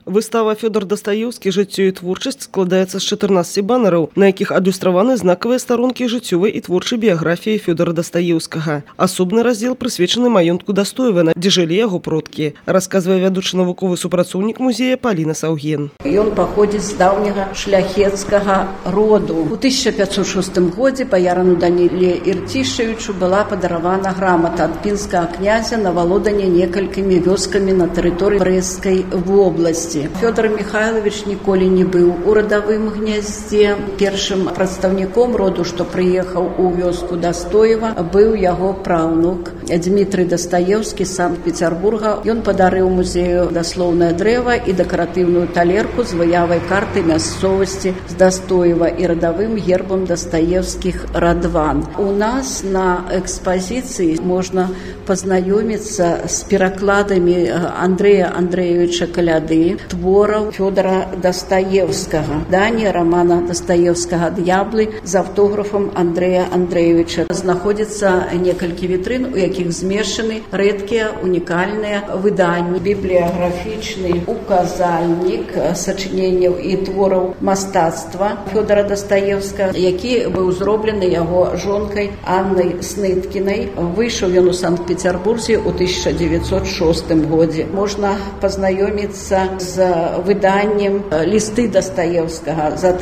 Выстава «Фёдор Дастаеўскі. Жыццё і творчасць» складаецца з 14 банераў, на якіх адлюстраваны знакавыя старонкі жыццёвай і творчай біяграфіі Фёдора Дастаеўскага. Асобны раздзел прысвечаны маёнтку Дастаева, дзе жылі яго продкі, расказвае вядучы навуковы супрацоўнік музея Паліна Саўген. Ён паходзіць з даўняга шляхецкага роду. У 1506 годзе баярану Даніле Ірцішевічу была падаравана грамата ад пінскага князя на валоданне некалькімі вёскамі на тэрыторыі Брэсцкай вобласці. Фёдор Михайлович ніколі не быў у радавым гняздзе. Першым прадстаўніком роду, што прыехаў у вёску Дастаева, быў яго праўнук Дмітрый Дастаеўскі з Санкт-Петербурга. Ён падарыў музею даслоўнае дрэва і дэкаратыўную талерку з выявай карты мясцовасці з Дастаева і радавым гербам дастаеўскіх радван. У нас на экспазіцыі можна пазнаёміцца з перакладамі Андрэя Андрэевича Каляды, твораў Фёдора Дастаеўскага, дані рамана Дастаеўскага «Д'яблы» з аўтографам Андрэя Андрэевича. Знаходзіцца некалькі вітрын, у якіх змешчаны рэдкія унікальныя выданні. Бібліяграфічны указальнік сачыненняў і твораў мастацтва Фёдора Дастаеўскага, які быў зроблены яго жонкай Аннай Сныткінай. Выйшаў ён у Санкт-Петербурзе ў 1906 годзе. Можна пазнаёміцца з выданнем «Лісты Дастаеўскага» за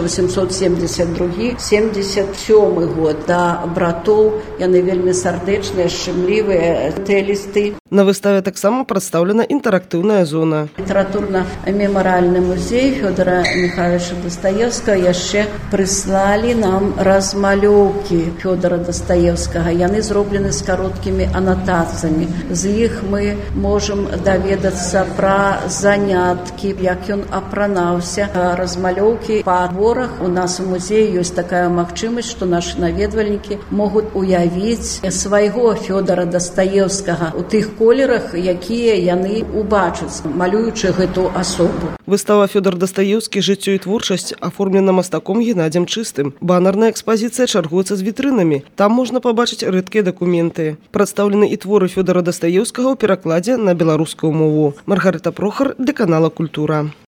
1872-77 год. Да братоў яны вельмі сардэчныя, шчымлівыя, тыя лісты. На выставе таксама прадстаўлена інтэрактыўная зона. Літаратурна-мемарыяльны музей Фёдора Михайловича Дастаеўскага яшчэ прыслалі нам размалёўкі Фёдора Дастаеўскага. Яны зроблены з кароткімі анатацыямі. З іх мы можам даведацца пра заняткі, як ён апранаўся. Размалёўкі па творах. У нас у музеі ёсць такая магчымасць, што нашы наведвальнікі могуць уявіць свайго Фёдора Дастаеўскага у тых колерах, якія яны убачаць, малюючы гэту асобу. Выстава «Фёдор Дастаеўскі. Жыццё і творчасць» аформлена мастаком Геннадзем Чыстым. Банарная экспазіцыя чаргуецца з вітрынамі. Там можна пабачыць рэдкія дакументы. Прадстаўлены і творы Фёдора Дастаеўскага ў перакладзе на беларускую мову. Маргарыта Прохар для канала «Культура».